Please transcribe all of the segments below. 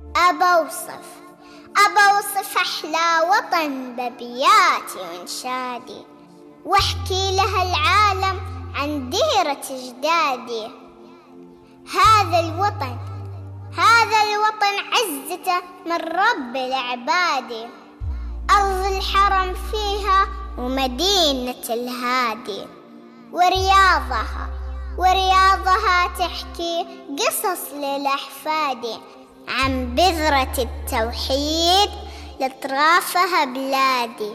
أبوصف أحلى وطن بأبياتي وإنشادي، وأحكي لها العالم عن ديرة أجدادي. هذا الوطن عزته من رب العباد، أرض الحرم فيها ومدينة الهادي، ورياضها تحكي قصص للأحفاد عن بذرة التوحيد لأطرافها بلادي.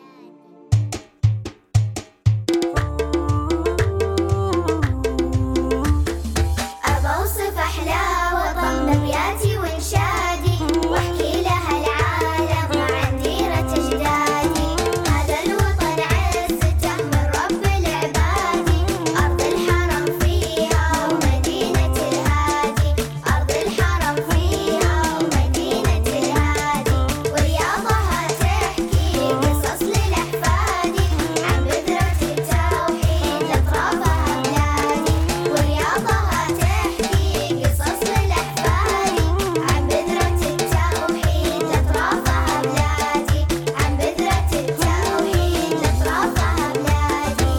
أبوصف أحلى وطن بأبياتي وإنشادي، وأحكي لها العالم عن ديرة أجدادي. هذا الوطن عزته من رب العباد، أرض الحرم فيها ومدينة الهادي، أرض الحرم فيها ومدينة الهادي، ورياضها تحكي قصص للأحفاد عن بذرة التوحيد لأطرافها بلادي، ورياضها تحكي قصص للأحفاد عن بذرة التوحيد لأطرافها بلادي، عن بذرة التوحيد لأطرافها بلادي.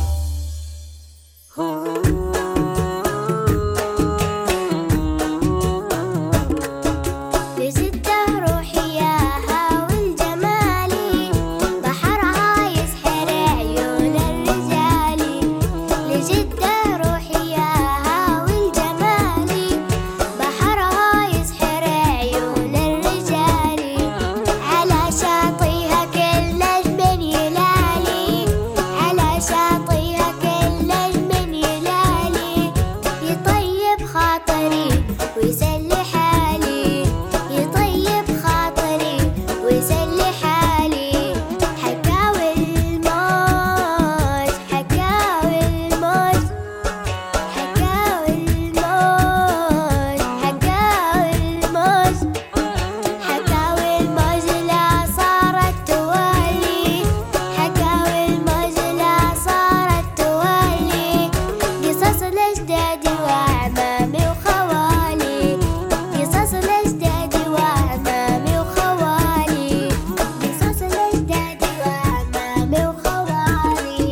لجدة روحي ياها والجمالي، بحرها يسحر عيون الرجال. لجدة روحي ياها والجمالي، بحرها يسحر عيون الرجال. على شاطئها كل من يلالي، على شاطئها كل من يلالي، يطيب خاطري ويسلي حالي، يطيب خاطري ويسلي حالي. حكاوي الموج، حكاوي الموج، حكاوي الموج، حكاوي الموج، حكاوي الموج لا صارت توالي، حكاوي الموج لا صارت توالي. قصص الأجداد وأعمامي وخوالي، قصص الأجداد وأعمامي وخوالي، قصص الأجداد وأعمامي وخوالي.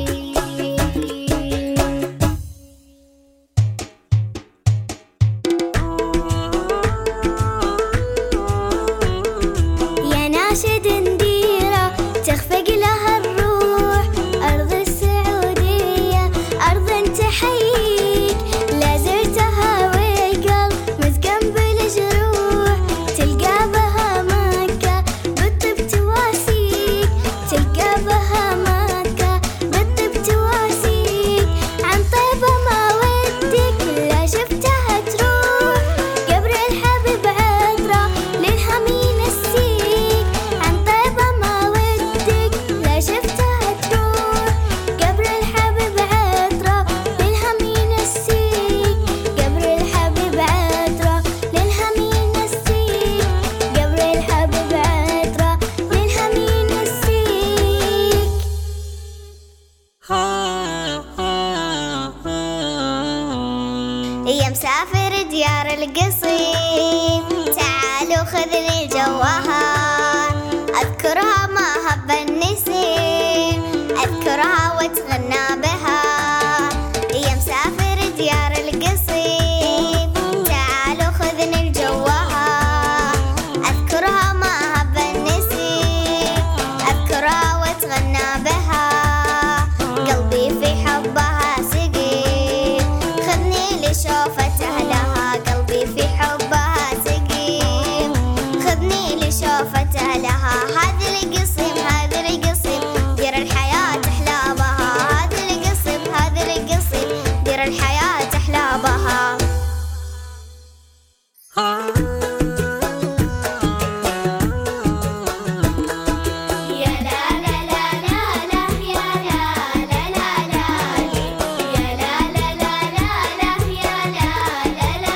يا ناشد ديرة تخفق لها الروح، أرض السعودية أرض تحييك. لا زرتها والقلب مزقن بالجروح، تلقى بها مكة بالطب تواسيك، تلقى بها مكة بالطب تواسيك. عن طيبة ما ودك لا شفتها تروح، قبر الحبيب عطرة للحمين السيك. عن طيبة ما ودك لا شفتها تروح، قبر الحبيب عطرة للحمين السيك، قبر الحبيب عطرة للحمين السيك، قبر الحبيب عطرة للحمين السيك. يا مسافر ديار القصيم، تعالوا خذني جواها، أذكرها ما هب النسيم، أذكرها واتغنى بها. يا مسافر ديار القصيم، تعالوا خذني جواها، أذكرها ما هب النسيم، أذكرها واتغنى بها. قلبي في حبها سقيم، خذني لشوفة أهلها، قلبي في حبها سقيم، خذني لشوفة أهلها. هذا القصيم دير الحياة أحلى بها، هذا القصيم دير الحياة أحلى بها. يا لا لا لا لا لا، يا لا لا لا لا، يا لا لا لا لا لا، يا لا لا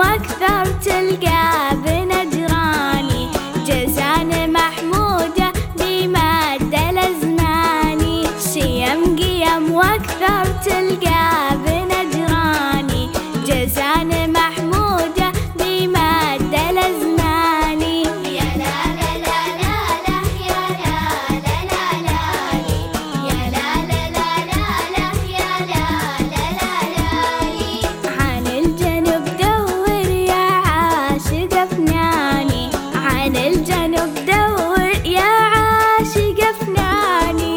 واكثر تلقى بنجراني، جزان محمودة بمادة الازماني، شيم قيم واكثر تلقى بنجراني، جزان محمودة بمادة الازماني. يا لا لا لا لا لا يا لا لا لا لا لي، يا لا لا لا لا لا يا لا لا لا لا لي. عن الجنوب دور يا عاشق أفناني، عن الجنوب دور يا عاشق أفناني.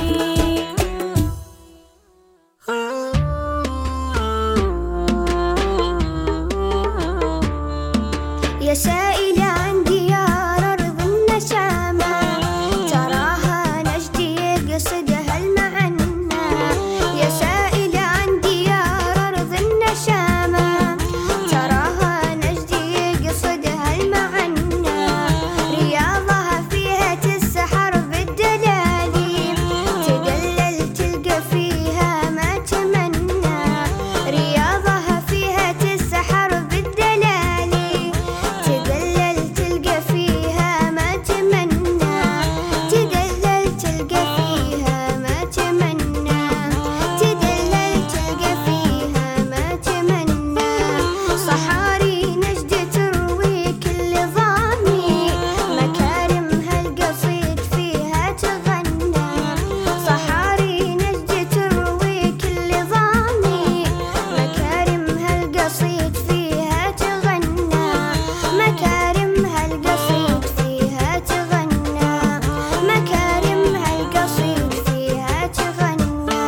يا سائلة عن ديار أرض النشامة، تراها نجدي يقصدها المعنى. يا سائلة عن ديار أرض النشامة، تراها نجدي يقصدها المعنى. رياضها فيها تسحر بالدلالي، تدلل تلقى فيها ما تمنى. رياضها فيها تسحر بالدلالي، تدلل تلقى فيها ما تمنى. تدلل تلقى فيها ما تمنى. تدلل تلقى فيها ما تمنى. صحاري نجد تروي كل ظامي، مكارمها القصيد فيها تغنى. صحاري نجد تروي كل ظامي، مكارمها القصيد فيها تغنى. مكارمها القصيد فيها تغنى. مكارمها القصيد فيها تغنى.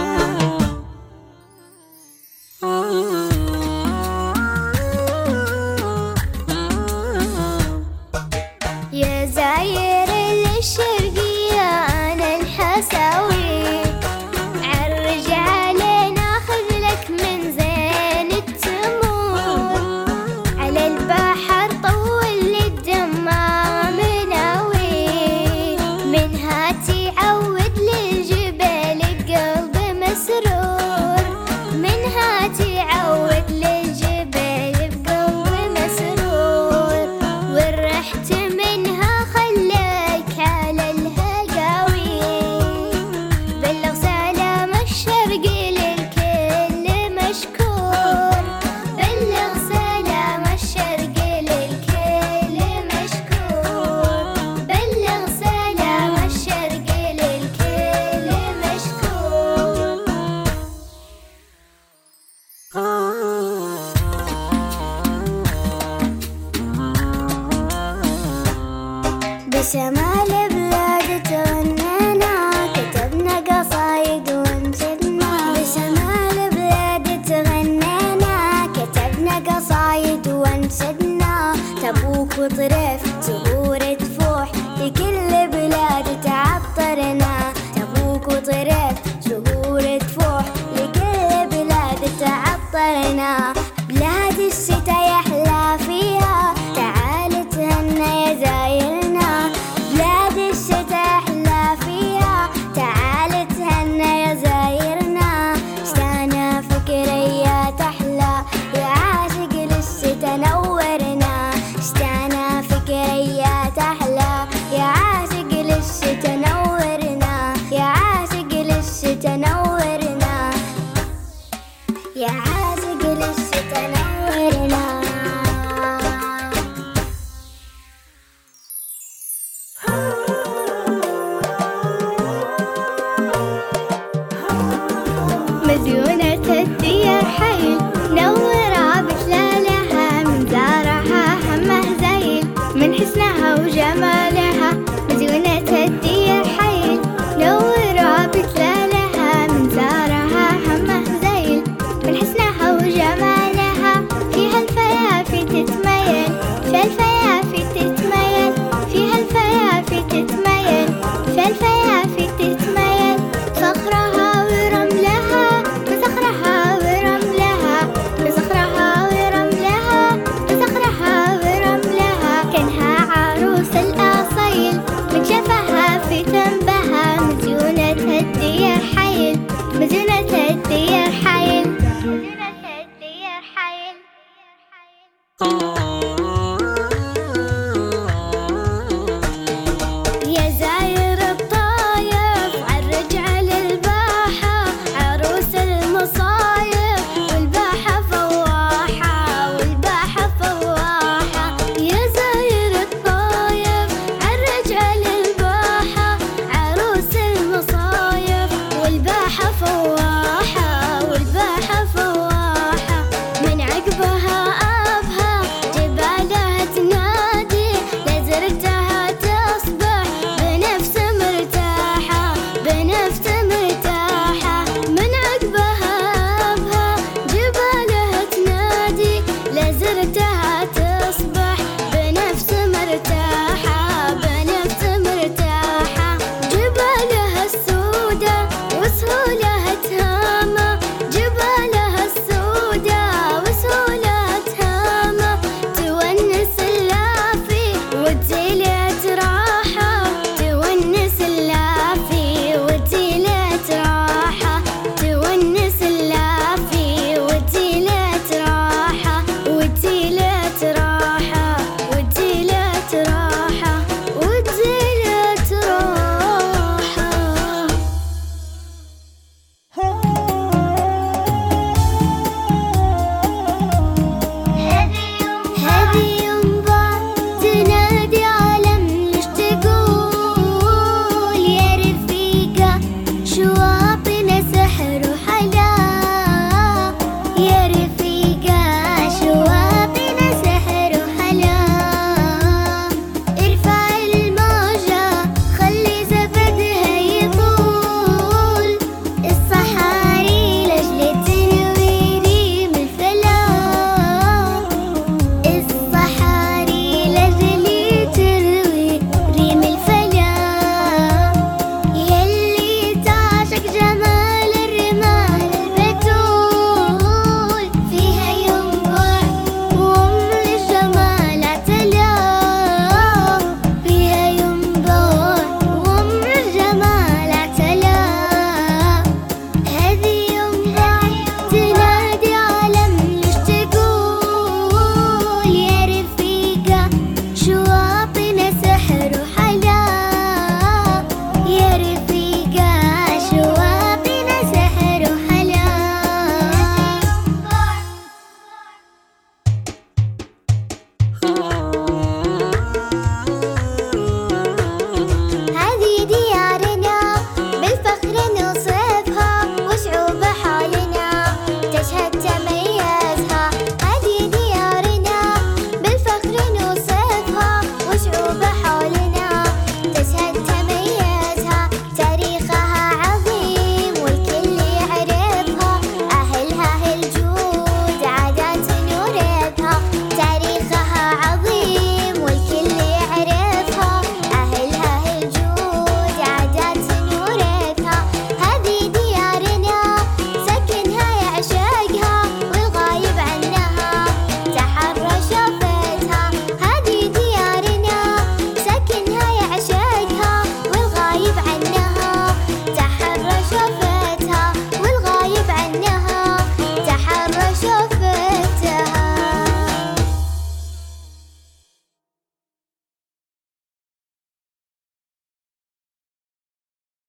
يا زاير الشرقية أنا الحساوي، عرج علينا خذ لك من زين التمور، على البحر طول للدمام ناوي، منها تعود للجبال قلب مسرور، منها تعود للجبال بقلب مسرور، والرحت منها خليك على الهقاوي، بلغ سلام الشرق للكل مشكور، بلغ سلام الشرق للكل مشكور، بلغ سلام الشرق للكل مشكور. بشمال بلاد تغنينا، كتبنا قصايد ونشدنا. بشمال بلاد تغنينا، كتبنا قصايد ونشدنا. تبوك وطرف زهور تفوح لكل بلاد تعطرنا. تبوك وطرف زهور تفوح لكل بلاد تعطرنا. بلاد الشتا يحلى فيها، تعال تهنى يا زايرنا. بلاد الشتا يحلى فيها، تعال تهنى يا زايرنا. اشتانا فكريات أحلى يا عاشق للشتا نورنا. اشتانا فكريات أحلى يا عاشق للشتا نورنا. يا عاشق للشتا نورنا. يا عاشق للشتا نورنا. مديونة الديار حي نور